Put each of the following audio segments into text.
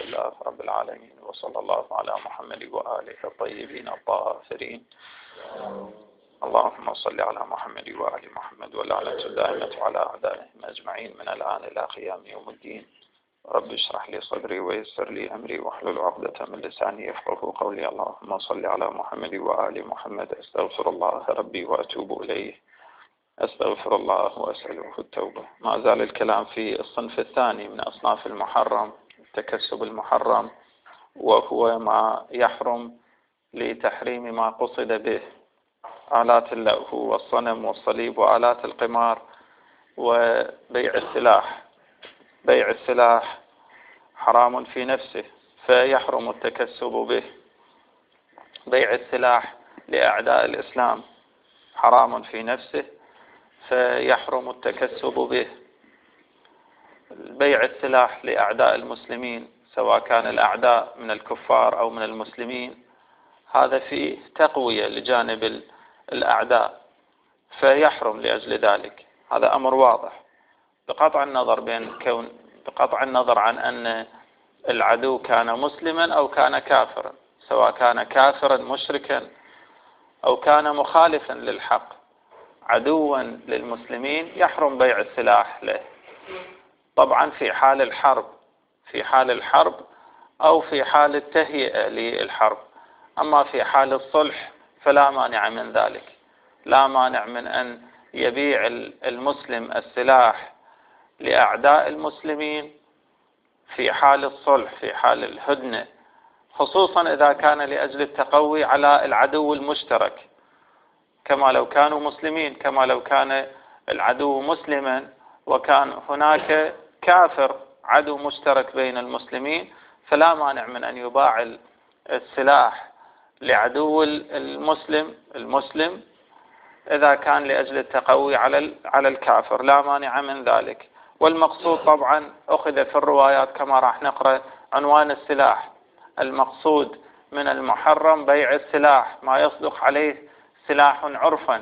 لله رب العالمين، وصلى الله على محمد وآله الطيبين الطاهرين. اللهم صل على محمد وآل محمد، واللعنة الدائمة على أعدائهم أجمعين من الآن إلى قيام يوم الدين. رب اشرح لي صدري ويسر لي أمري واحلل عقدة من لساني يفقهوا قولي. اللهم صل على محمد وآل محمد. أستغفر الله ربي وأتوب إليه. أستغفر الله وأسأله التوبة. ما زال الكلام في الصنف الثاني من أصناف المحرم، التكسب المحرم، وهو ما يحرم لتحريم ما قصد به: آلات اللهو والصنم والصليب وآلات القمار وبيع السلاح. بيع السلاح حرام في نفسه فيحرم التكسب به. بيع السلاح لأعداء الإسلام حرام في نفسه فيحرم التكسب به. بيع السلاح لأعداء المسلمين سواء كان الأعداء من الكفار أو من المسلمين، هذا فيه تقوية لجانب الأعداء فيحرم لأجل ذلك. هذا أمر واضح بقطع النظر عن أن العدو كان مسلما أو كان كافرا، سواء كان كافرا مشركا أو كان مخالفا للحق عدوا للمسلمين، يحرم بيع السلاح له. طبعا في حال الحرب أو في حال التهيئة للحرب. أما في حال الصلح فلا مانع من ذلك. لا مانع من أن يبيع المسلم السلاح لأعداء المسلمين في حال الصلح، في حال الهدنة، خصوصا إذا كان لأجل التقوي على العدو المشترك، كما لو كانوا مسلمين، كما لو كان العدو مسلما وكان هناك كافر عدو مشترك بين المسلمين، فلا مانع من أن يباع السلاح لعدو المسلم إذا كان لأجل التقوي على الكافر، لا مانع من ذلك. والمقصود طبعا أخذ في الروايات كما راح نقرأ عنوان السلاح. المقصود من المحرم بيع السلاح ما يصدق عليه سلاح عرفا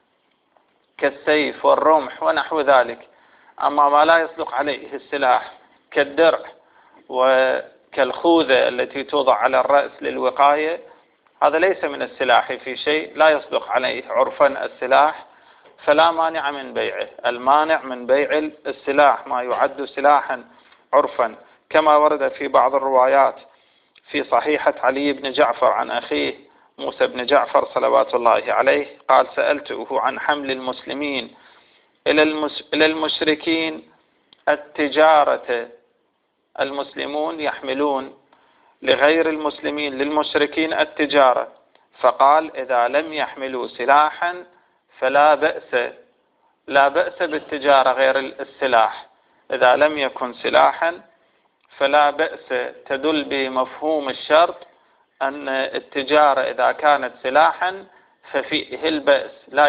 كالسيف والرمح ونحو ذلك. أما ما لا يصدق عليه السلاح كالدرع وكالخوذة التي توضع على الرأس للوقاية، هذا ليس من السلاح في شيء، لا يصدق عليه عرفا السلاح، فلا مانع من بيعه. المانع من بيع السلاح ما يعد سلاحا عرفا، كما ورد في بعض الروايات في صحيحة علي بن جعفر عن أخيه موسى بن جعفر صلوات الله عليه قال: سألته عن حمل المسلمين إلى المشركين التجارة. المسلمون يحملون لغير المسلمين للمشركين التجارة، فقال: إذا لم يحملوا سلاحا فلا بأس. لا بأس بالتجارة غير السلاح. إذا لم يكن سلاحا فلا بأس، تدل بمفهوم الشرط أن التجارة إذا كانت سلاحا ففيه البأس،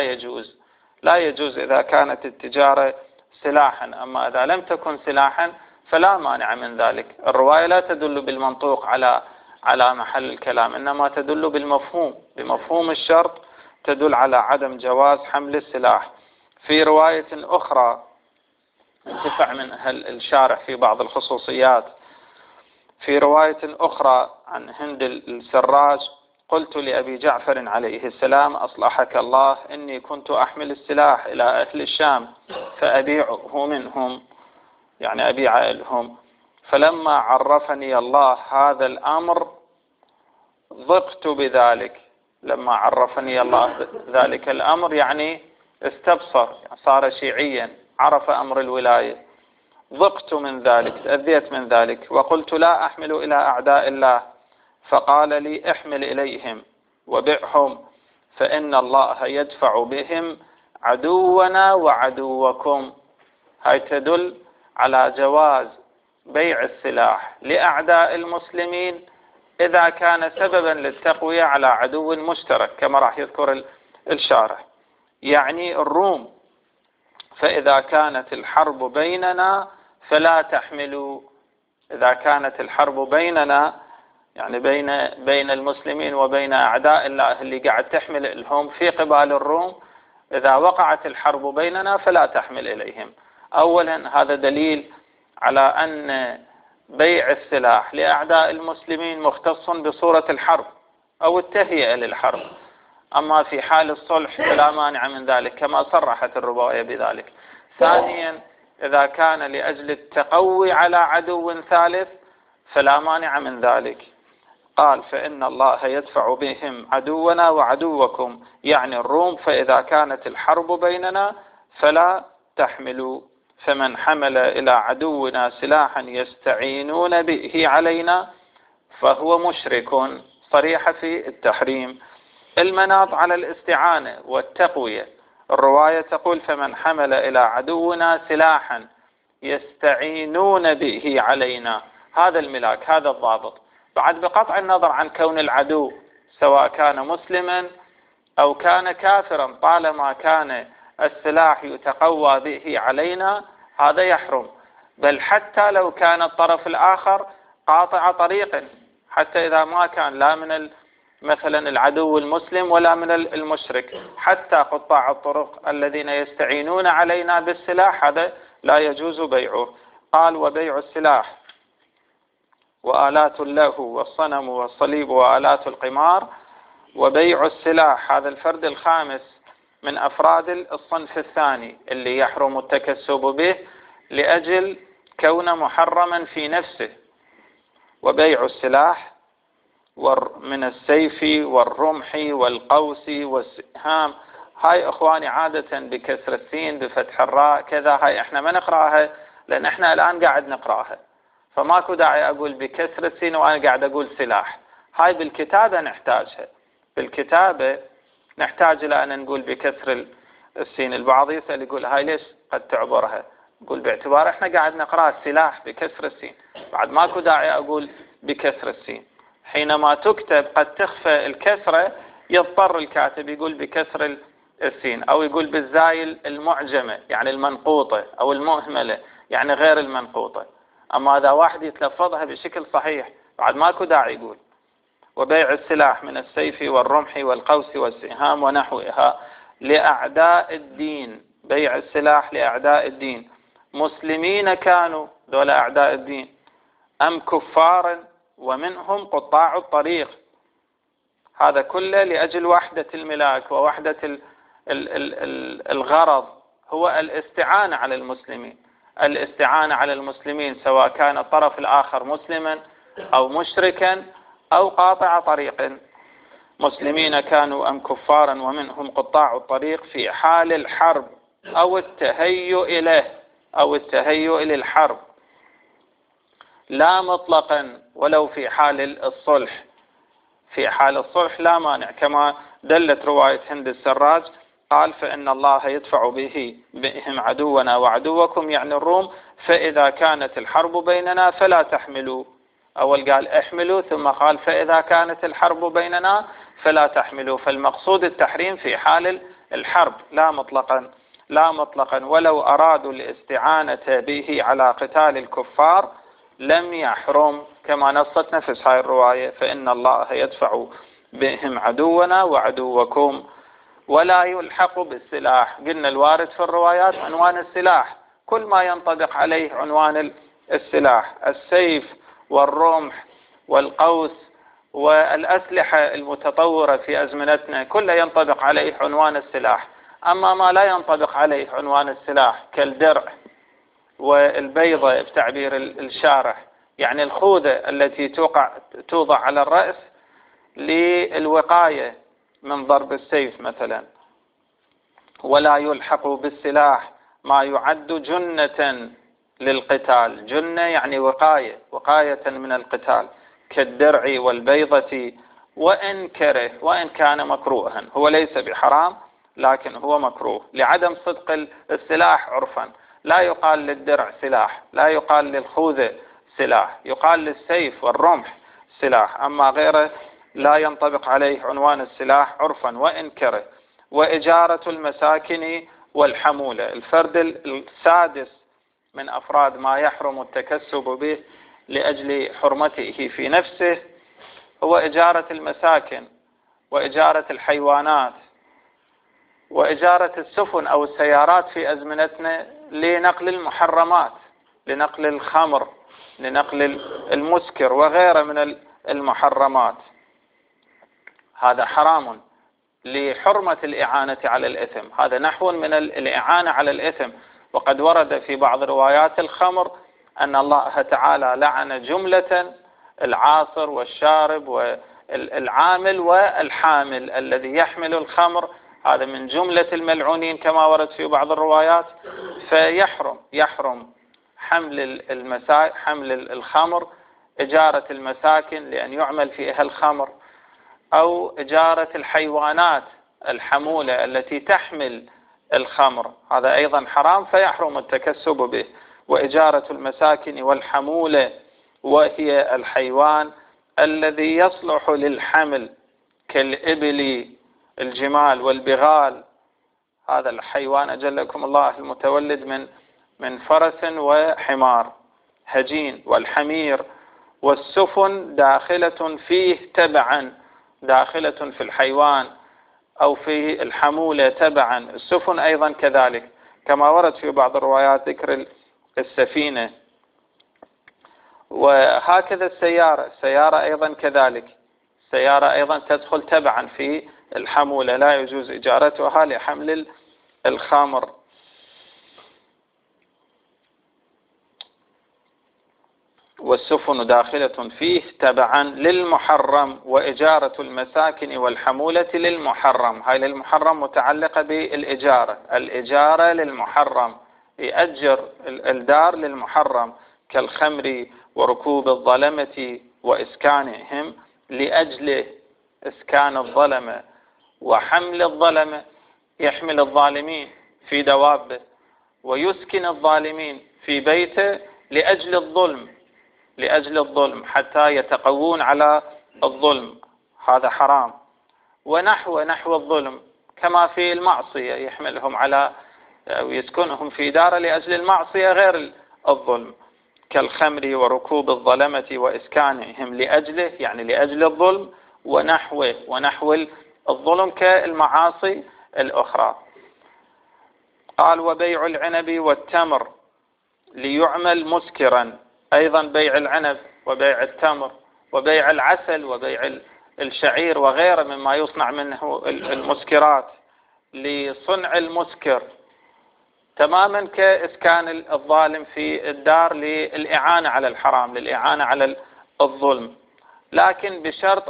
لا يجوز إذا كانت التجارة سلاحا. أما إذا لم تكن سلاحا فلا مانع من ذلك. الرواية لا تدل بالمنطوق على محل الكلام، إنما تدل بمفهوم الشرط، تدل على عدم جواز حمل السلاح. في رواية أخرى انتفع منها الشارح في بعض الخصوصيات، في رواية أخرى عن هند السراج: قلت لأبي جعفر عليه السلام: أصلحك الله، إني كنت أحمل السلاح إلى أهل الشام فأبيعه منهم، يعني أبيع لهم، فلما عرفني الله هذا الأمر ضقت بذلك. لما عرفني الله ذلك الأمر يعني استبصر، صار شيعيا، عرف أمر الولاية، ضقت من ذلك، تأذيت من ذلك، وقلت لا أحمل إلى أعداء الله، فقال لي: احمل إليهم وبعهم، فإن الله يدفع بهم عدونا وعدوكم. هاي تدل على جواز بيع السلاح لأعداء المسلمين إذا كان سببا للتقوية على عدو مشترك، كما راح يذكر الشارح، يعني الروم. فإذا كانت الحرب بيننا فلا تحملوا. إذا كانت الحرب بيننا يعني بين المسلمين وبين أعداء الله اللي قاعد تحمل لهم في قبال الروم، إذا وقعت الحرب بيننا فلا تحمل إليهم. أولا هذا دليل على أن بيع السلاح لأعداء المسلمين مختص بصورة الحرب أو التهيئة للحرب، أما في حال الصلح فلا مانع من ذلك كما صرحت الرواية بذلك. ثانيا، إذا كان لأجل التقوي على عدو ثالث فلا مانع من ذلك. قال فإن الله يدفع بهم عدونا وعدوكم، يعني الروم، فإذا كانت الحرب بيننا فلا تحملوا، فمن حمل إلى عدونا سلاحا يستعينون به علينا فهو مشرك، صريحة في التحريم. المناط على الاستعانة والتقوية، الرواية تقول فمن حمل إلى عدونا سلاحا يستعينون به علينا، هذا الملاك، هذا الضابط. بعد بقطع النظر عن كون العدو سواء كان مسلما أو كان كافرا، طالما كان السلاح يتقوى به علينا هذا يحرم، بل حتى لو كان الطرف الآخر قاطع طريق، حتى إذا ما كان لا من مثلا العدو المسلم ولا من المشرك، حتى قطاع الطرق الذين يستعينون علينا بالسلاح هذا لا يجوز بيعه. قال وبيع السلاح وآلات اللهو والصنم والصليب وآلات القمار، وبيع السلاح هذا الفرد الخامس من أفراد الصنف الثاني اللي يحرم التكسب به لأجل كون محرما في نفسه. وبيع السلاح من السيف والرمح والقوس والسهام، هاي اخواني عادة بكسر السين بفتح الراء كذا، هاي احنا ما نقراها لان احنا الان قاعد نقراها، فماكو داعي اقول بكسر السين وانا قاعد اقول سلاح. هاي بالكتابة نحتاجها، بالكتابة نحتاج الى ان نقول بكسر السين. البعض يسأل يقول هاي ليش قد تعبرها؟ نقول باعتبار احنا قاعد نقرأ السلاح بكسر السين، بعد ماكو داعي اقول بكسر السين. حينما تكتب قد تخفى الكسرة، يضطر الكاتب يقول بكسر السين أو يقول بالزاي المعجمة يعني المنقوطة أو المهملة يعني غير المنقوطة. أما إذا واحد يتلفظها بشكل صحيح بعد ماكو داعي يقول. وبيع السلاح من السيف والرمح والقوس والسهام ونحوها لأعداء الدين، بيع السلاح لأعداء الدين، مسلمين كانوا دول أعداء الدين أم كفارا ومنهم قطاع الطريق، هذا كله لأجل وحدة الملاك ووحدة الغرض، هو الاستعانة على المسلمين، الاستعانة على المسلمين سواء كان الطرف الآخر مسلما أو مشركا أو قاطع طريق. مسلمين كانوا أم كفارا ومنهم قطاع الطريق في حال الحرب أو التهيؤ إليه أو التهيؤ للحرب، لا مطلقا ولو في حال الصلح. في حال الصلح لا مانع، كما دلت رواية هند السراج قال فإن الله يدفع بهم عدونا وعدوكم يعني الروم، فإذا كانت الحرب بيننا فلا تحملوا. أول قال احملوا ثم قال فإذا كانت الحرب بيننا فلا تحملوا، فالمقصود التحريم في حال الحرب لا مطلقا، لا مطلقا، ولو أرادوا الاستعانة به على قتال الكفار لم يحرم، كما نصت نفس هاي الرواية فإن الله يدفع بهم عدونا وعدوكم ولا يلحق بالسلاح. قلنا الوارد في الروايات عنوان السلاح، كل ما ينطبق عليه عنوان السلاح، السيف والرمح والقوس والأسلحة المتطورة في أزمنتنا كلها ينطبق عليه عنوان السلاح. أما ما لا ينطبق عليه عنوان السلاح كالدرع والبيضة بتعبير الشارح، يعني الخوذة التي توضع على الرأس للوقاية من ضرب السيف مثلا. ولا يلحق بالسلاح ما يعد جنة للقتال، جنة يعني وقاية، وقاية من القتال، كالدرع والبيضة وإن كره، وإن كان مكروها، هو ليس بحرام لكن هو مكروه لعدم صدق السلاح عرفا. لا يقال للدرع سلاح، لا يقال للخوذة سلاح، يقال للسيف والرمح سلاح، أما غيره لا ينطبق عليه عنوان السلاح عرفا وإن كره. وإجارة المساكن والحمولة، الفرد السادس من أفراد ما يحرم التكسب به لأجل حرمته في نفسه هو إجارة المساكن وإجارة الحيوانات وإجارة السفن أو السيارات في أزمنتنا لنقل المحرمات، لنقل الخمر لنقل المسكر وغيره من المحرمات، هذا حرام لحرمة الإعانة على الإثم، هذا نحو من الإعانة على الإثم. وقد ورد في بعض روايات الخمر أن الله تعالى لعن جملة العاصر والشارب والعامل والحامل الذي يحمل الخمر، هذا من جملة الملعونين كما ورد في بعض الروايات. فيحرم حمل الخمر، إجارة المساكن لأن يعمل فيها الخمر، أو إجارة الحيوانات الحمولة التي تحمل الخمر، هذا أيضا حرام فيحرم التكسب به. وإجارة المساكن والحمولة وهي الحيوان الذي يصلح للحمل كالإبل، الجمال والبغال، هذا الحيوان أجلكم الله المتولد من فرس وحمار هجين، والحمير. والسفن داخلة فيه تبعا، داخلة في الحيوان أو في الحمولة تبعا. السفن أيضا كذلك كما ورد في بعض الروايات ذكر السفينة. وهكذا السيارة أيضا كذلك، السيارة أيضا تدخل تبعا في الحمولة، لا يجوز إجارتها لحمل الخمر. والسفن داخلة فيه تبعا للمحرم. وإجارة المساكن والحمولة للمحرم، هاي للمحرم متعلقة بالإجارة، الإجارة للمحرم، يأجر الدار للمحرم كالخمر وركوب الظلمة وإسكانهم لأجل إسكان الظلمة وحمل الظلمة، يحمل الظالمين في دوابه ويسكن الظالمين في بيته لأجل الظلم حتى يتقوون على الظلم، هذا حرام. ونحو الظلم كما في المعصية، يحملهم على أو يسكنهم في دار لأجل المعصية غير الظلم كالخمر وركوب الظلمة وإسكانهم لأجله، يعني لأجل الظلم ونحو الظلم كالمعاصي الأخرى. قال وبيع العنب والتمر ليعمل مسكرا، أيضا بيع العنب وبيع التمر وبيع العسل وبيع الشعير وغيره مما يصنع منه المسكرات لصنع المسكر، تماما كإسكان الظالم في الدار للإعانة على الحرام، للإعانة على الظلم، لكن بشرط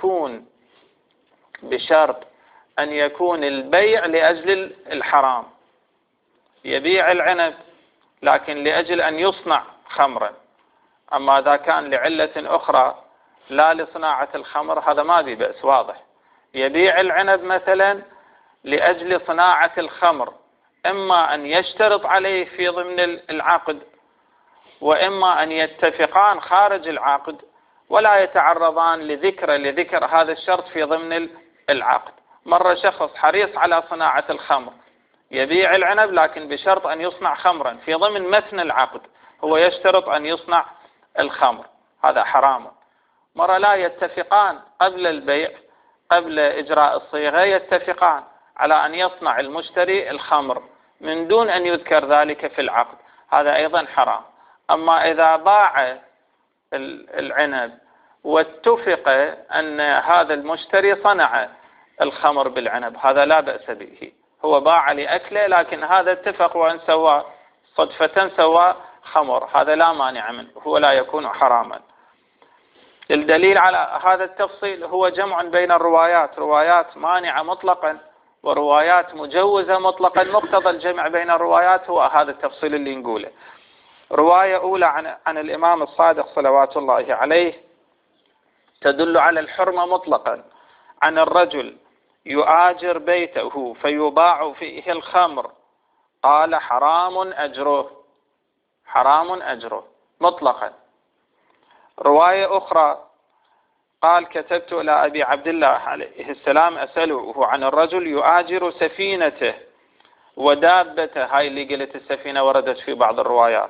أن يكون البيع لأجل الحرام. يبيع العنب لكن لأجل أن يصنع خمرا، أما إذا كان لعلة أخرى لا لصناعة الخمر هذا ما في بأس، واضح. يبيع العنب مثلا لأجل صناعة الخمر، إما أن يشترط عليه في ضمن العقد، وإما أن يتفقان خارج العقد ولا يتعرضان لذكر هذا الشرط في ضمن العقد. مرة شخص حريص على صناعة الخمر يبيع العنب لكن بشرط أن يصنع خمرا في ضمن متن العقد، هو يشترط أن يصنع الخمر، هذا حرام. مرة لا يتفقان قبل البيع، قبل إجراء الصيغة يتفقان على أن يصنع المشتري الخمر من دون أن يذكر ذلك في العقد، هذا أيضا حرام. أما إذا باع العنب واتفق أن هذا المشتري صنع الخمر بالعنب، هذا لا بأس به، هو باع لأكله لكن هذا اتفق وأن سوى صدفة سوى خمر، هذا لا مانع منه، هو لا يكون حراما. الدليل على هذا التفصيل هو جمع بين الروايات، روايات مانعة مطلقا وروايات مجوزة مطلقا. مقتضى الجمع بين الروايات هو هذا التفصيل اللي نقوله. رواية أولى عن الإمام الصادق صلوات الله عليه تدل على الحرمة مطلقا، عن الرجل يؤاجر بيته فيباع فيه الخمر، قال حرام أجره مطلقا. رواية أخرى قال كتبت إلى أبي عبد الله عليه السلام أسأله عن الرجل يؤاجر سفينته ودابته، هاي اللي قلت السفينة وردت في بعض الروايات،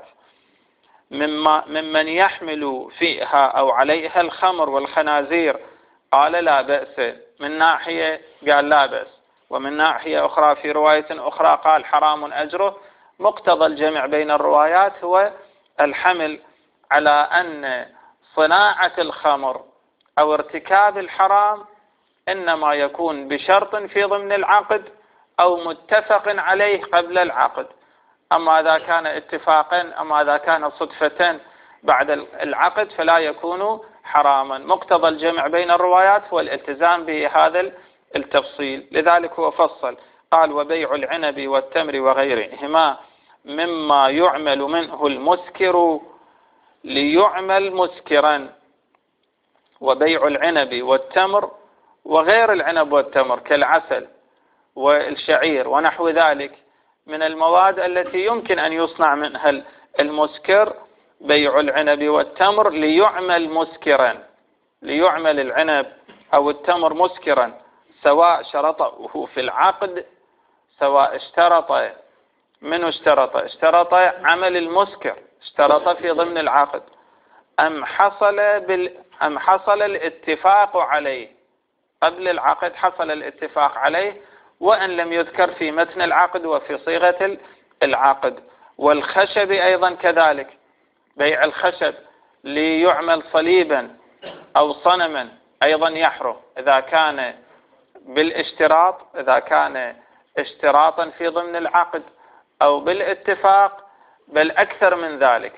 ممن يحمل فيها أو عليها الخمر والخنازير، قال لا بأس، من ناحية قال لا بأس، ومن ناحية أخرى في رواية أخرى قال حرام أجره. مقتضى الجمع بين الروايات هو الحمل على أن صناعة الخمر أو ارتكاب الحرام إنما يكون بشرط في ضمن العقد أو متفق عليه قبل العقد. أما إذا كان اتفاقا، أما إذا كان صدفة بعد العقد فلا يكون حراما. مقتضى الجمع بين الروايات هو الالتزام بهذا التفصيل، لذلك هو فصل قال: وبيع العنب والتمر وغيرهما مما يعمل منه المسكر ليعمل مسكرا. وبيع العنب والتمر وغير العنب والتمر كالعسل والشعير ونحو ذلك من المواد التي يمكن أن يصنع منها المسكر، بيع العنب والتمر ليعمل مسكرا، ليعمل العنب أو التمر مسكرا، سواء شرطه في العقد، سواء اشترط منه اشترط عمل المسكر، اشترط في ضمن العقد، أم حصل الاتفاق عليه قبل العقد، حصل الاتفاق عليه وأن لم يذكر في متن العقد وفي صيغة العقد. والخشب أيضا كذلك، بيع الخشب ليعمل صليبا أو صنما أيضا يحرم إذا كان بالاشتراط، إذا كان اشتراطا في ضمن العقد أو بالاتفاق، بل أكثر من ذلك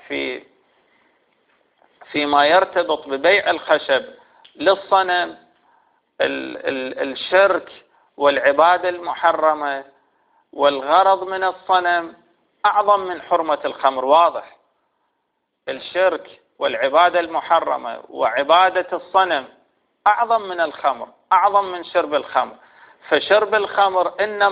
فيما يرتبط ببيع الخشب للصنم، الشرك والعبادة المحرمة والغرض من الصنم أعظم من حرمة الخمر. واضح، الشرك والعبادة المحرمة وعبادة الصنم أعظم من الخمر، أعظم من شرب الخمر. فشرب الخمر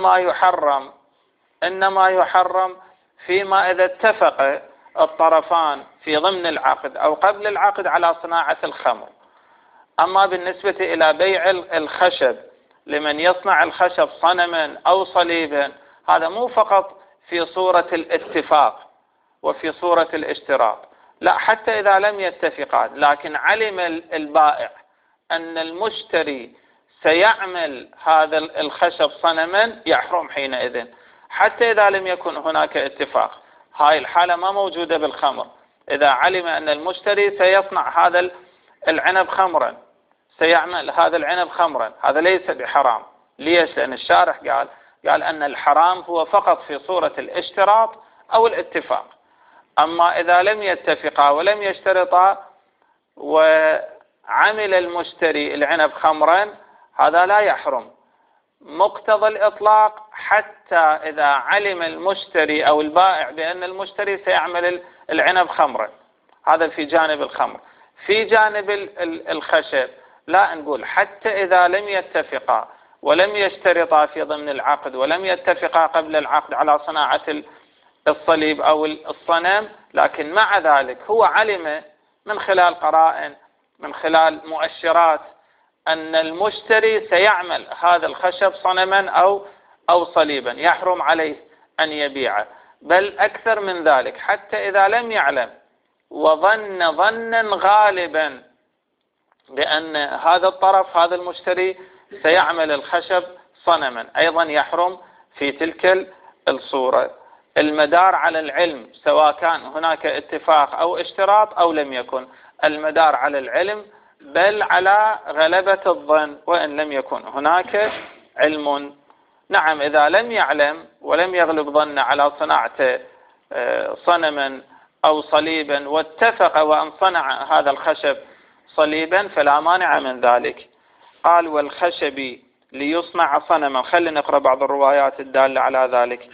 إنما يحرم فيما إذا اتفق الطرفان في ضمن العقد أو قبل العقد على صناعة الخمر. أما بالنسبة إلى بيع الخشب لمن يصنع الخشب صنما أو صليبا، هذا مو فقط في صورة الاتفاق وفي صورة الاشتراط، لا، حتى إذا لم يتفقان لكن علم البائع أن المشتري سيعمل هذا الخشب صنما، يحرم حينئذ حتى إذا لم يكن هناك اتفاق. هاي الحالة ما موجودة بالخمر. إذا علم أن المشتري سيصنع هذا العنب خمرا، سيعمل هذا العنب خمرا، هذا ليس بحرام. ليش؟ لأن الشارح قال أن الحرام هو فقط في صورة الاشتراط أو الاتفاق. أما إذا لم يتفقا ولم يشترطا وعمل المشتري العنب خمرا، هذا لا يحرم. مقتضى الإطلاق حتى إذا علم المشتري أو البائع بأن المشتري سيعمل العنب خمرا، هذا في جانب الخمر. في جانب الخشب لا، نقول حتى إذا لم يتفقا ولم يشترطا في ضمن العقد ولم يتفقا قبل العقد على صناعة الصليب أو الصنم، لكن مع ذلك هو علم من خلال قرائن، من خلال مؤشرات، أن المشتري سيعمل هذا الخشب صنما أو صليبا، يحرم عليه أن يبيعه. بل أكثر من ذلك، حتى إذا لم يعلم وظن ظنا غالبا بأن هذا الطرف، هذا المشتري، سيعمل الخشب صنما، أيضا يحرم في تلك الصورة. المدار على العلم، سواء كان هناك اتفاق أو اشتراط أو لم يكن، المدار على العلم، بل على غلبة الظن وإن لم يكن هناك علم. نعم، إذا لم يعلم ولم يغلب ظن على صناعة صنما أو صليبا واتفق وأن صنع هذا الخشب صليبا فلا مانع من ذلك. قال: والخشب ليصنع صنما. خلينا نقرأ بعض الروايات الدالة على ذلك.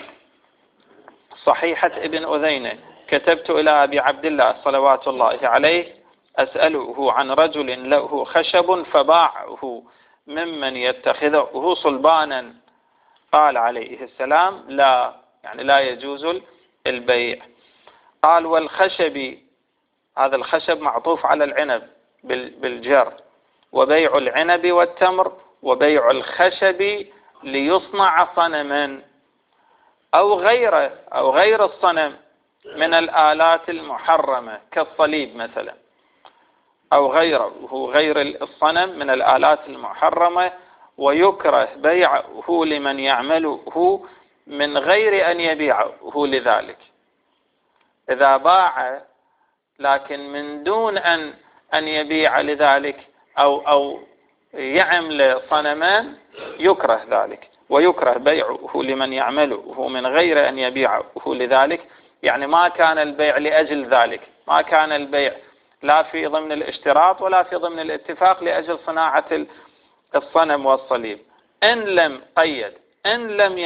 صحيحة ابن أذينة: كتبت إلى أبي عبد الله صلوات الله عليه أسأله عن رجل له خشب فباعه ممن يتخذه صلبانا. قال عليه السلام: لا، يعني لا يجوز البيع. قال: والخشب، هذا الخشب معطوف على العنب بالجر، وبيع العنب والتمر وبيع الخشب ليصنع صنما أو غير الصنم من الآلات المحرمة كالصليب مثلا، أو غير الصنم من الآلات المحرمة، ويكره بيعه لمن يعمله من غير أن يبيعه لذلك. إذا باع لكن من دون أن يبيع لذلك أو يعمل صنمان يكره ذلك، ويكره بيعه لمن يعمله من غير أن يبيعه لذلك. يعني ما كان البيع لأجل ذلك، ما كان البيع لا في ضمن الاشتراط ولا في ضمن الاتفاق لأجل صناعة الصنم والصليب. إن لم قيد، إن لم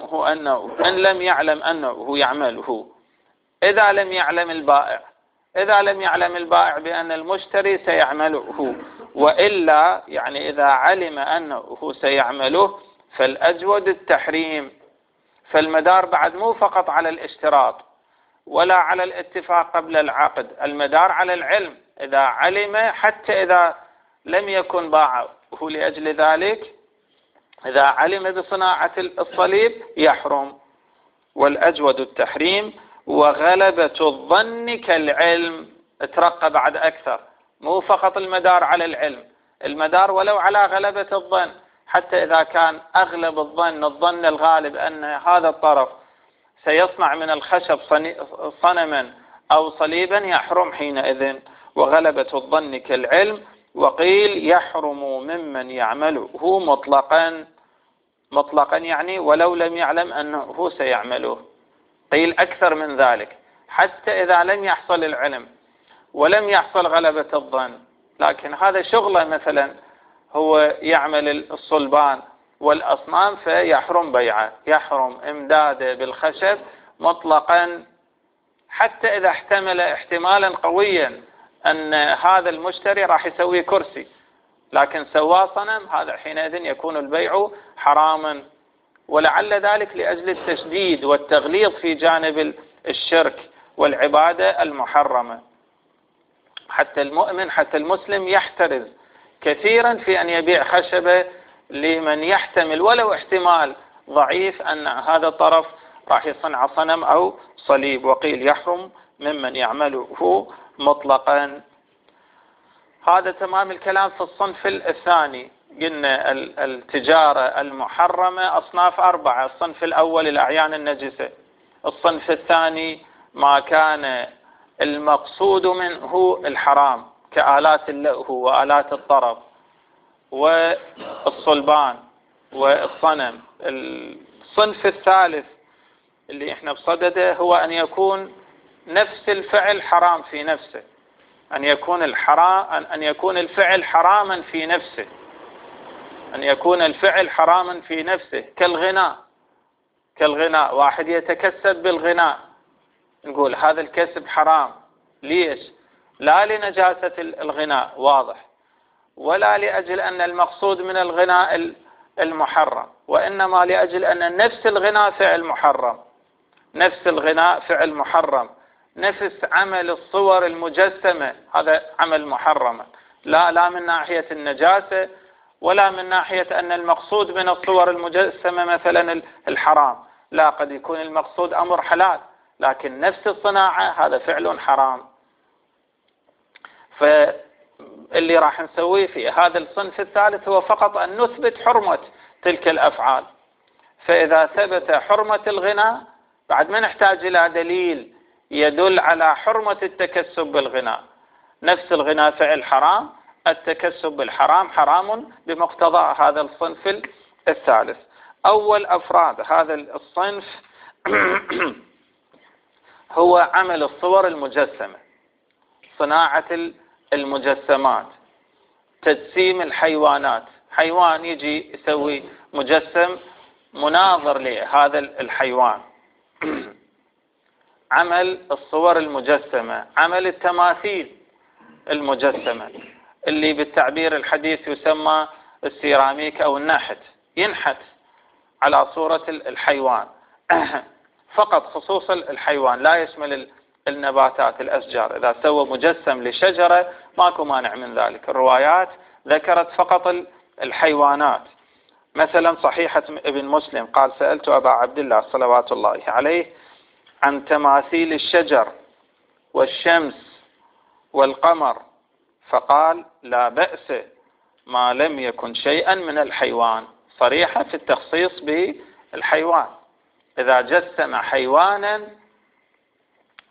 يعلم أنه يعمله، إذا لم يعلم البائع بأن المشتري سيعمله، وإلا يعني إذا علم أنه سيعمله فالأجود التحريم. فالمدار بعد مو فقط على الاشتراط ولا على الاتفاق قبل العقد، المدار على العلم. إذا علم حتى إذا لم يكن باعه لأجل ذلك، إذا علم بصناعة الصليب يحرم. والأجود التحريم. وغلبة الظن كالعلم، ترقى بعد أكثر، مو فقط المدار على العلم، المدار ولو على غلبة الظن، حتى إذا كان أغلب الظن الغالب أن هذا الطرف سيصنع من الخشب صنما أو صليبا يحرم حينئذ. وغلبة الظن كالعلم. وقيل يحرم ممن يعمله مطلقا يعني ولو لم يعلم أنه سيعمله. قيل أكثر من ذلك، حتى إذا لم يحصل العلم ولم يحصل غلبة الظن، لكن هذا شغله، مثلا هو يعمل الصلبان والأصنام فيحرم بيعه، يحرم إمداده بالخشب مطلقا، حتى إذا احتمل احتمالا قويا أن هذا المشتري راح يسوي كرسي لكن سواه صنم، هذا حينئذ يكون البيع حراما. ولعل ذلك لأجل التشديد والتغليظ في جانب الشرك والعبادة المحرمة. حتى المسلم يحترز كثيرا في أن يبيع خشبة لمن يحتمل ولو احتمال ضعيف أن هذا الطرف راح يصنع صنم أو صليب. وقيل يحرم ممن يعمله مطلقا. هذا تمام الكلام في الصنف الثاني. قلنا التجارة المحرمة أصناف 4، الصنف الأول الأعيان النجسة، الصنف الثاني ما كان المقصود منه الحرام كآلات اللهو وآلات الطرب والصلبان والصنم. الصنف الثالث اللي احنا بصدده هو أن يكون نفس الفعل حرام في نفسه، أن يكون الفعل حراما في نفسه، أن يكون الفعل حراما في نفسه. كالغناء، واحد يتكسب بالغناء، نقول هذا الكسب حرام. ليش؟ لا لنجاسة الغناء واضح، ولا لأجل أن المقصود من الغناء المحرم، وإنما لأجل أن نفس الغناء فعل محرم، نفس الغناء فعل محرم، نفس عمل الصور المجسمة هذا عمل محرم، لا من ناحية النجاسة ولا من ناحية أن المقصود من الصور المجسمة مثلا الحرام، لا، قد يكون المقصود أمر حلال لكن نفس الصناعة هذا فعل حرام. فاللي راح نسويه في هذا الصنف الثالث هو فقط أن نثبت حرمة تلك الأفعال. فإذا ثبت حرمة الغناء بعد ما نحتاج إلى دليل يدل على حرمة التكسب بالغناء. نفس الغناء فعل حرام، التكسب بالحرام حرام بمقتضى هذا الصنف الثالث. أول أفراد هذا الصنف هو عمل الصور المجسمة، صناعة المجسمات، تجسيم الحيوانات، حيوان يجي يسوي مجسم مناظر لهذا الحيوان، عمل الصور المجسمة، عمل التماثيل المجسمة اللي بالتعبير الحديث يسمى السيراميك أو النحت، ينحت على صورة الحيوان فقط، خصوص الحيوان، لا يشمل النباتات الأشجار. إذا سوى مجسم لشجرة ماكو مانع من ذلك، الروايات ذكرت فقط الحيوانات. مثلا صحيحة ابن مسلم قال: سألت أبا عبد الله صلوات الله عليه عن تماثيل الشجر والشمس والقمر، فقال: لا بأس ما لم يكن شيئا من الحيوان. صريحة في التخصيص بالحيوان، إذا جسم حيوانا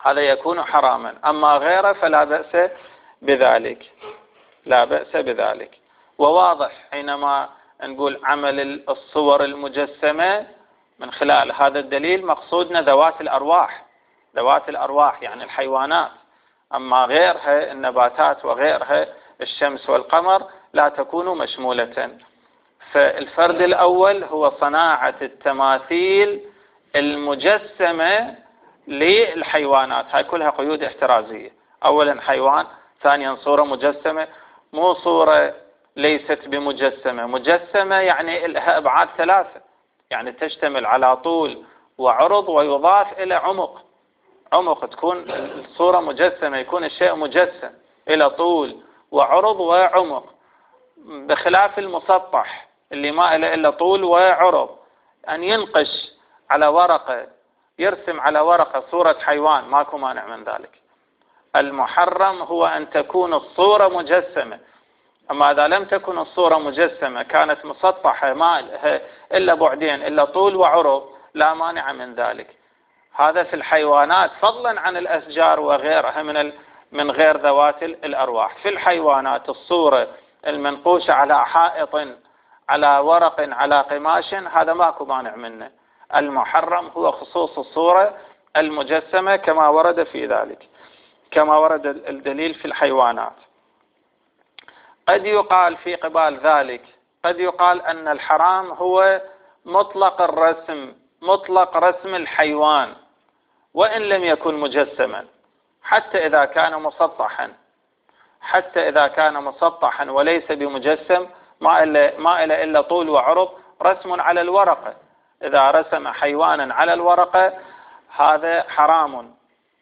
هذا يكون حراما. أما غيره فلا بأس بذلك، لا بأس بذلك. وواضح حينما نقول عمل الصور المجسمة من خلال هذا الدليل مقصودنا ذوات الأرواح، ذوات الأرواح يعني الحيوانات. أما غيرها النباتات وغيرها الشمس والقمر لا تكون مشمولة. فالفرد الأول هو صناعة التماثيل المجسمة للحيوانات. هاي كلها قيود احترازية. أولا حيوان، ثانيا صورة مجسمة، مو صورة ليست بمجسمة. مجسمة يعني لها أبعاد ثلاثة، يعني تشتمل على طول وعرض ويضاف إلى عمق. عمق تكون الصورة مجسمة، يكون الشيء مجسم إلى طول وعرض وعمق، بخلاف المسطح اللي ما إله إلا طول وعرض. أن ينقش على ورقة، يرسم على ورقة صورة حيوان، ماكو مانع من ذلك. المحرم هو أن تكون الصورة مجسمة. أما إذا لم تكن الصورة مجسمة، كانت مسطحة ما لها إلا بعدين إلا طول وعرض، لا مانع من ذلك. هذا في الحيوانات، فضلا عن الأشجار وغيرها من غير ذوات الأرواح. في الحيوانات الصورة المنقوشة على حائط، على ورق، على قماش، هذا ماكو مانع منه. المحرم هو خصوص الصورة المجسمة كما ورد في ذلك، كما ورد الدليل في الحيوانات. قد يقال في قبال ذلك، قد يقال أن الحرام هو مطلق الرسم، مطلق رسم الحيوان وإن لم يكن مجسما، حتى إذا كان مسطحا، حتى إذا كان مسطحا وليس بمجسم، ما إلا إلا طول وعرض، رسم على الورقة. إذا رسم حيوانا على الورقة هذا حرام.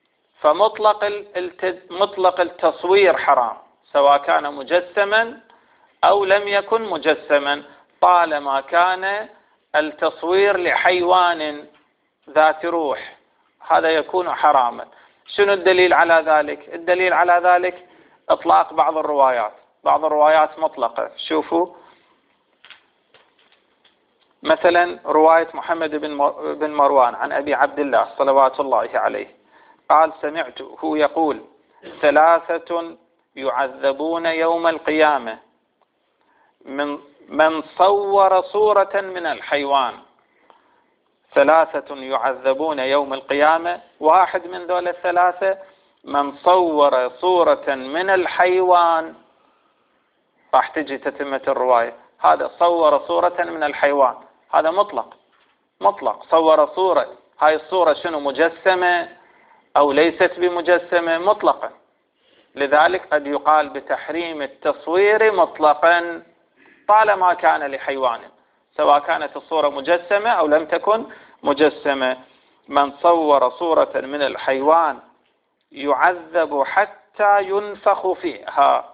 مطلق التصوير حرام، سواء كان مجسما أو لم يكن مجسما، طالما كان التصوير لحيوان ذات روح، هذا يكون حراما. شنو الدليل على ذلك؟ الدليل على ذلك إطلاق بعض الروايات، بعض الروايات مطلقة. شوفوا مثلا رواية محمد بن مروان عن أبي عبد الله صلوات الله عليه قال: سمعته يقول: 3 يعذبون يوم القيامة من صور صورة من الحيوان. 3 يعذبون يوم القيامة، واحد من ذول الثلاثة من صور صورة من الحيوان. راح تجي تتمة الرواية، هذا صور صورة من الحيوان، هذا مطلق صور صورة. هاي الصورة شنو، مجسمة أو ليست بمجسمة؟ مطلقا. لذلك قد يقال بتحريم التصوير مطلقا طالما كان لحيوان، سواء كانت الصورة مجسمة أو لم تكن مجسمة. من صور صورة من الحيوان يعذب حتى ينفخ فيها،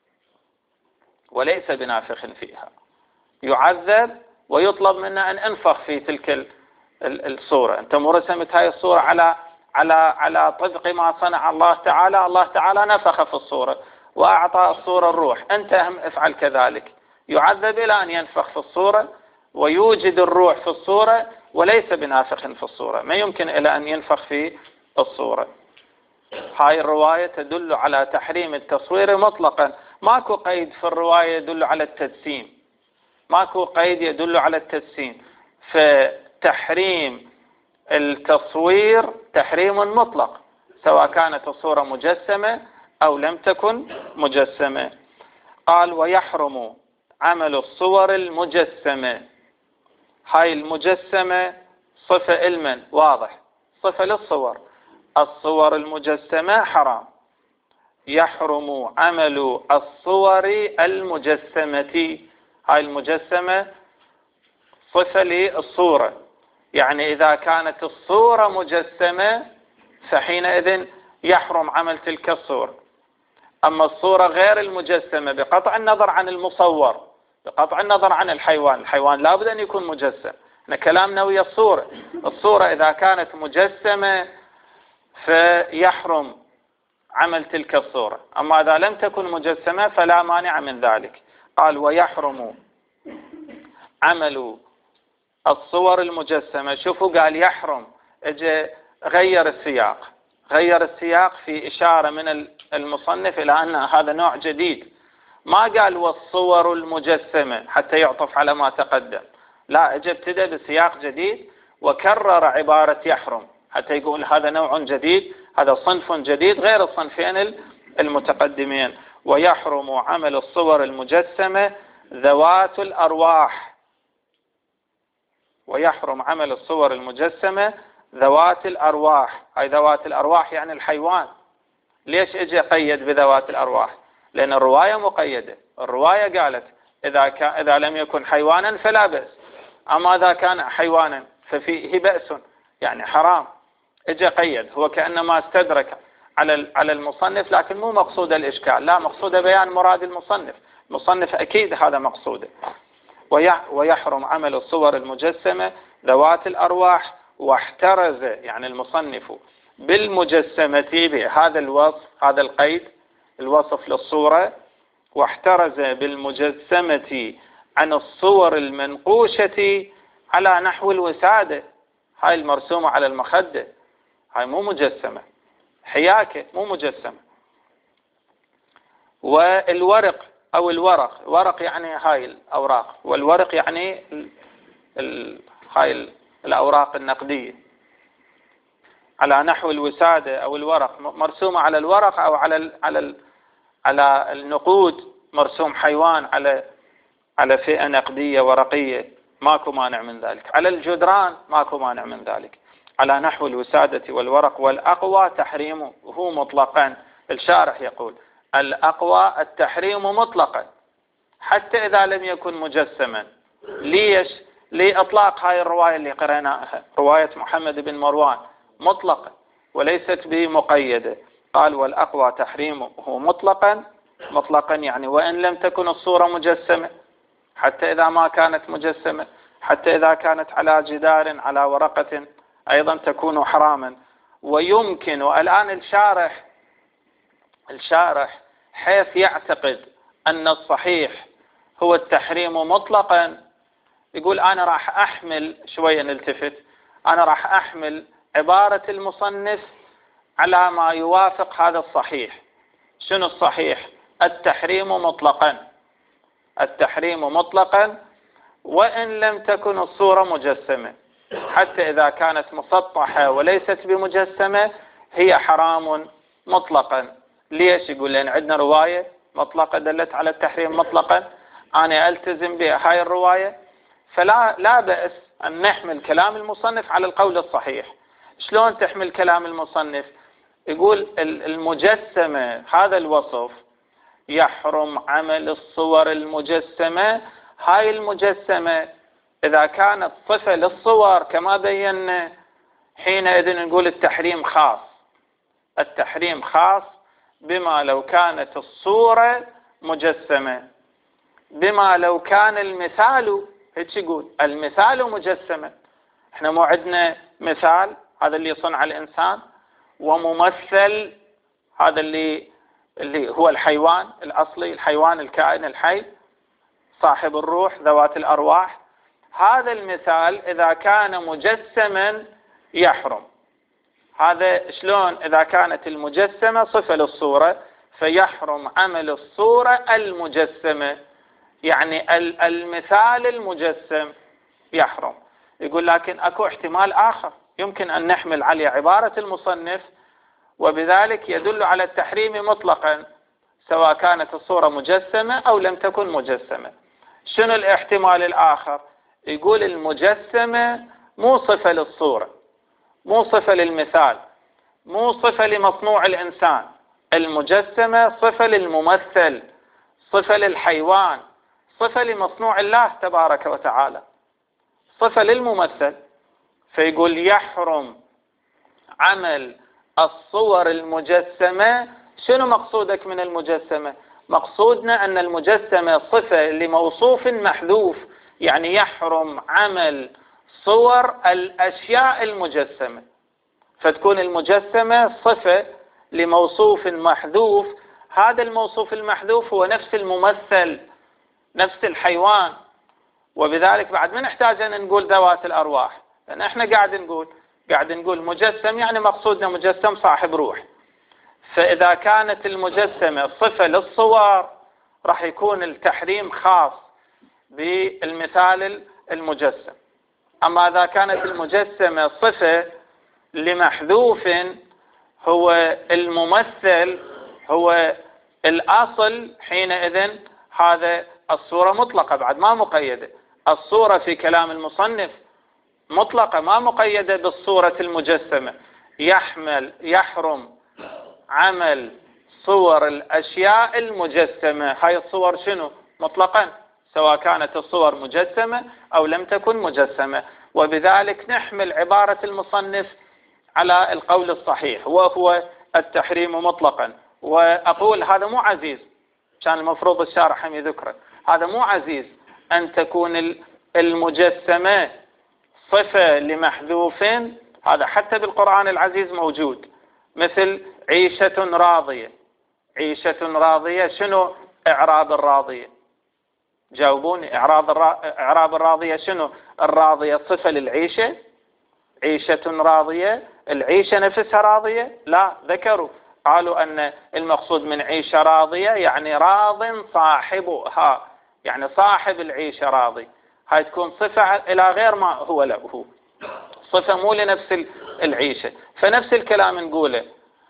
وليس بنافخ فيها. يعذب ويطلب منا أن أنفخ في تلك الصورة. أنت مو رسمت هاي الصورة على طبق ما صنع الله تعالى. الله تعالى نفخ في الصورة وأعطى الصورة الروح، أنت هم افعل كذلك. يعذب إلى أن ينفخ في الصورة ويوجد الروح في الصورة، وليس بنافخ في الصورة، ما يمكن إلى أن ينفخ في الصورة. هاي الرواية تدل على تحريم التصوير مطلقا. ماكو قيد في الرواية يدل على التجسيم، ماكو قيد يدل على التجسيم. فتحريم التصوير تحريم مطلق، سواء كانت الصورة مجسمة أو لم تكن مجسمة. قال: ويحرم عمل الصور المجسمة. هاي المجسمة صفة علما واضح، صفة للصور. الصور المجسمة حرام. يحرم عمل الصور المجسمة. هاي المجسمة صفة للصورة، يعني إذا كانت الصورة مجسمة فحينئذ يحرم عمل تلك الصورة. أما الصورة غير المجسمة بقطع النظر عن المصور، بقطع النظر عن الحيوان، الحيوان لابد أن يكون مجسم. كلامنا ويا الصورة إذا كانت مجسمة فيحرم عمل تلك الصورة. أما إذا لم تكن مجسمة فلا مانع من ذلك. قال: ويحرم عمل الصور المجسمة. شوفوا قال يحرم، اجى غير السياق، غير السياق في إشارة من المصنف إلى أن هذا نوع جديد. ما قال والصور المجسمة حتى يعطف على ما تقدم، لا، اجى ابتدى بسياق جديد وكرر عبارة يحرم حتى يقول هذا نوع جديد، هذا صنف جديد غير الصنفين المتقدمين. ويحرم عمل الصور المجسمة ذوات الأرواح. ويحرم عمل الصور المجسمة ذوات الأرواح. هاي ذوات الأرواح يعني الحيوان. ليش اجى قيد بذوات الأرواح؟ لأن الرواية مقيدة. الرواية قالت إذا لم يكن حيوانا فلا بأس، أما إذا كان حيوانا ففيه بأس، يعني حرام. اجى قيد، هو كأنما استدرك على المصنف، لكن مو مقصود الإشكال، لا، مقصود بيان مراد المصنف أكيد هذا مقصوده. ويحرم عمل الصور المجسمة ذوات الأرواح. واحترز يعني المصنف بالمجسمة بهذا الوصف، هذا القيد، الوصف للصورة، واحترز بالمجسمة عن الصور المنقوشة على نحو الوسادة. هاي المرسومة على المخدة، هاي مو مجسمة، حياكة مو مجسمة. والورق أو الورق، ورق يعني هاي الأوراق، والورق يعني هاي الأوراق النقدية على نحو الوسادة أو الورق، مرسومة على الورق أو على النقود، مرسوم حيوان على فئة نقدية ورقية، ماكو مانع من ذلك. على الجدران ماكو مانع من ذلك، على نحو الوسادة والورق. والأقوى تحريمه هو مطلقا. الشارح يقول الأقوى التحريم مطلقا حتى إذا لم يكن مجسما. ليش؟ لإطلاق هاي الرواية اللي قرأناها، رواية محمد بن مروان، مطلقا وليست بمقيدة. قال والأقوى تحريمه مطلقا، مطلقا يعني وإن لم تكن الصورة مجسمة، حتى إذا ما كانت مجسمة، حتى إذا كانت على جدار على ورقة أيضا تكون حراما. ويمكن، والآن الشارح حيث يعتقد أن الصحيح هو التحريم مطلقا، يقول أنا راح أحمل شوية، نلتفت، أنا راح أحمل عبارة المصنف على ما يوافق هذا الصحيح. شنو الصحيح؟ التحريم مطلقا، التحريم مطلقا وإن لم تكن الصورة مجسمة، حتى إذا كانت مسطحة وليست بمجسمة هي حرام مطلقا. ليش؟ يقول لأن عندنا رواية مطلقة دلت على التحريم مطلقا، أنا ألتزم بهاي الرواية، فلا بأس أن نحمل كلام المصنف على القول الصحيح. شلون تحمل كلام المصنف؟ يقول المجسمة، هذا الوصف يحرم عمل الصور المجسمة. هاي المجسمة إذا كانت صفة للصور كما بينا، حينئذ نقول التحريم خاص. التحريم خاص بما لو كانت الصورة مجسمة، بما لو كان المثال، هيك يقول المثال مجسمة. احنا مو عندنا مثال، هذا اللي صنع الإنسان، وممثل هذا اللي هو الحيوان الأصلي، الحيوان الكائن الحي صاحب الروح ذوات الأرواح. هذا المثال إذا كان مجسما يحرم. هذا شلون؟ إذا كانت المجسمة صفة للصورة فيحرم عمل الصورة المجسمة، يعني المثال المجسم يحرم. يقول لكن أكو احتمال آخر يمكن أن نحمل عليه عبارة المصنف وبذلك يدل على التحريم مطلقا سواء كانت الصورة مجسمة أو لم تكن مجسمة. شنو الاحتمال الآخر؟ يقول المجسمة مو صفة للصورة، مو صفة للمثال، مو صفة لمصنوع الإنسان. المجسمة صفة للممثل، صفة للحيوان، صفة لمصنوع الله تبارك وتعالى، صفة للممثل. فيقول يحرم عمل الصور المجسمة. شنو مقصودك من المجسمة؟ مقصودنا أن المجسمة صفة لموصوف محذوف، يعني يحرم عمل صور الأشياء المجسمة، فتكون المجسمة صفة لموصوف محذوف. هذا الموصوف المحذوف هو نفس الممثل، نفس الحيوان، وبذلك بعد ما نحتاج أن نقول ذوات الأرواح، لأن احنا قاعد نقول مجسم يعني مقصودنا مجسم صاحب روح. فإذا كانت المجسمة صفة للصور راح يكون التحريم خاص بالمثال المجسم. أما إذا كانت المجسمة صفة لمحذوف هو الممثل هو الأصل، حينئذ هذا الصورة مطلقة بعد ما مقيدة. الصورة في كلام المصنف مطلقة ما مقيدة بالصورة المجسمة. يحرم عمل صور الأشياء المجسمة. هاي الصور شنو؟ مطلقا، سواء كانت الصور مجسمة أو لم تكن مجسمة. وبذلك نحمل عبارة المصنف على القول الصحيح وهو التحريم مطلقا. وأقول هذا مو عزيز، كان المفروض الشارح هم يذكره، هذا مو عزيز أن تكون المجسمة صفة لمحذوف. هذا حتى بالقرآن العزيز موجود، مثل عيشة راضية. عيشة راضية شنو إعراب الراضية؟ جاوبوني، إعراب الراضية شنو؟ الراضية صفة للعيشة؟ عيشة راضية العيشة نفسها راضية؟ لا، ذكروا قالوا أن المقصود من عيشة راضية يعني راض صاحبها، يعني صاحب العيشة راضي. هاي تكون صفة إلى غير ما هو له، صفة مو لنفس العيشة. فنفس الكلام نقوله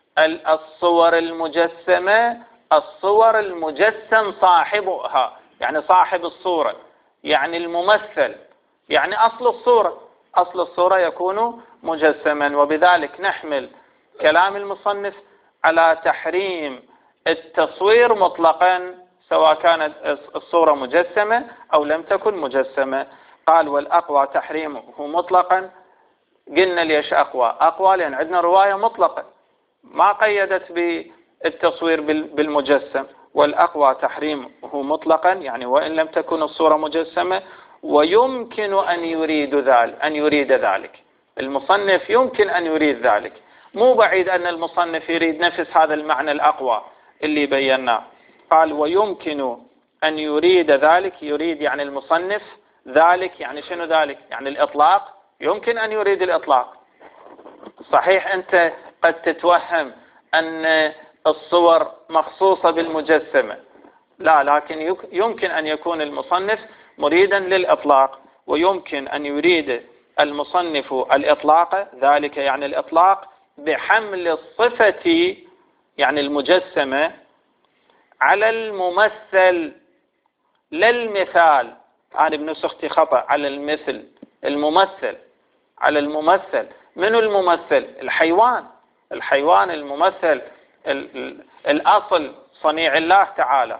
الصور المجسمة، الصور المجسم صاحبها يعني صاحب الصورة، يعني الممثل، يعني أصل الصورة. أصل الصورة يكون مجسما. وبذلك نحمل كلام المصنف على تحريم التصوير مطلقا سواء كانت الصورة مجسمة أو لم تكن مجسمة. قال والأقوى تحريمه مطلقا. قلنا ليش أقوى؟ أقوى لأن عندنا رواية مطلقة ما قيدت بالتصوير بالمجسم. والأقوى تحريمه مطلقا يعني وإن لم تكن الصورة مجسمة. ويمكن أن يريد ذلك المصنف، يمكن أن يريد ذلك، مو بعيد أن المصنف يريد نفس هذا المعنى الأقوى اللي بيناه. قال ويمكن أن يريد ذلك، يريد يعني المصنف ذلك يعني شنو ذلك؟ يعني الإطلاق، يمكن أن يريد الإطلاق. صحيح أنت قد تتوهم أن الصور مخصوصة بالمجسمة، لا، لكن يمكن أن يكون المصنف مريدا للإطلاق، ويمكن أن يريد المصنف الإطلاق، ذلك يعني الإطلاق بحمل الصفة يعني المجسمة على الممثل للمثال. أنا بنسختي خطأ، على المثل، الممثل على الممثل. منو الممثل؟ الحيوان الممثل، الأصل صنيع الله تعالى،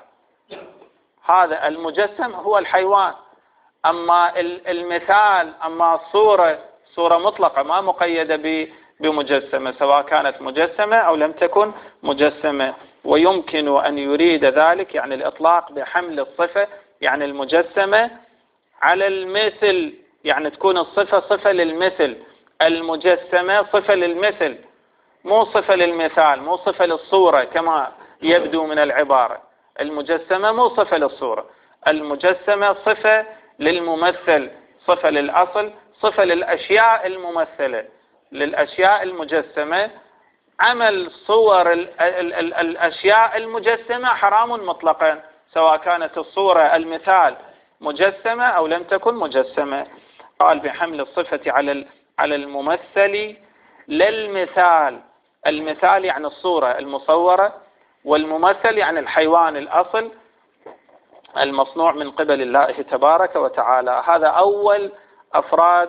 هذا المجسم هو الحيوان. أما المثال، أما صورة مطلقة ما مقيدة بمجسمة سواء كانت مجسمة أو لم تكن مجسمة. ويمكن أن يريد ذلك يعني الإطلاق بحمل الصفة يعني المجسمة على المثل، يعني تكون الصفة صفة للمثل، المجسمة صفة للمثل، مو صفة للمثال، مو صفة للصورة كما يبدو من العبارة. المجسمة مو صفة للصورة، المجسمة صفة للممثل، صفة للأصل، صفة للأشياء الممثلة، للأشياء المجسمة. عمل صور الأشياء المجسمة حرام مطلقا سواء كانت الصورة المثال مجسمة أو لم تكن مجسمة. قال بحمل الصفة على الممثل للمثال. المثال يعني الصورة المصورة، والممثل يعني الحيوان الأصل المصنوع من قبل الله تبارك وتعالى. هذا أول أفراد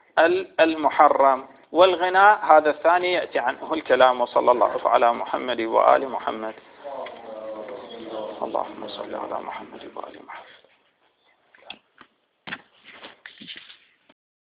المحرم. والغناء هذا الثاني يأتي عنه الكلام. وصلى الله على محمد وآل محمد. اللهم صل على محمد وآل محمد.